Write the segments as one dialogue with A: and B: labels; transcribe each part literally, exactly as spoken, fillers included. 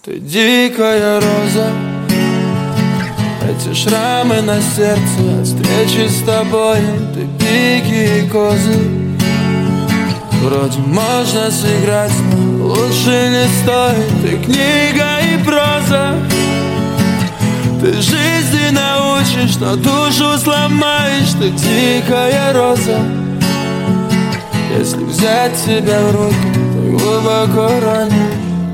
A: Ты дикая роза, эти шрамы на сердце от встречи с тобой. Ты пики и козы, вроде можно сыграть, но лучше не стоит. Ты книга и проза, ты жизни научишь, но душу сломаешь. Ты дикая роза, если взять тебя в руки, ты глубоко ранен.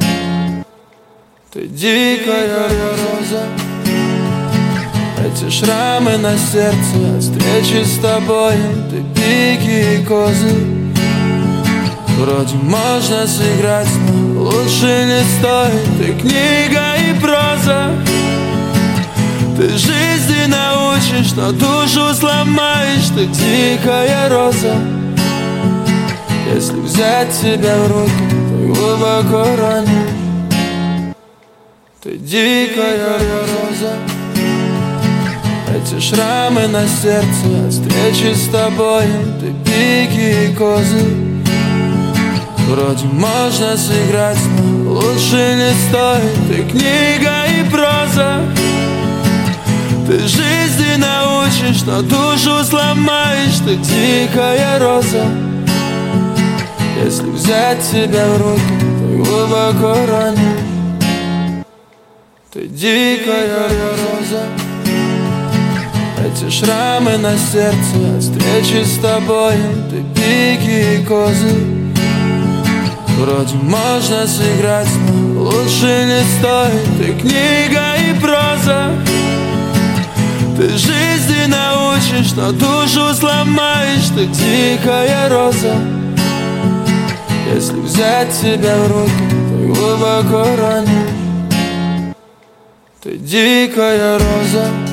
A: Ты дикая роза, эти шрамы на сердце от встречи с тобой. Ты пики и козы, вроде можно сыграть, но лучше не стоит. Ты книга и проза, ты жизни научишь, но душу сломаешь. Ты дикая роза, если взять тебя в руки, ты глубоко ранен. Ты дикая роза, эти шрамы на сердце от встречи с тобой. Ты пики и козы, вроде можно сыграть, но лучше не стоит. Ты книга и проза, ты жизни научишь, но душу сломаешь. Ты дикая роза, если взять тебя в руки, ты глубоко ранен. Ты дикая роза, эти шрамы на сердце от встречи с тобой. Ты пики и козы, вроде можно сыграть, но лучше не стоит. Ты книга и проза, ты жизни научишь, но душу сломаешь. Ты дикая роза, если взять тебя в руки, ты глубоко ранен. Ты дикая роза.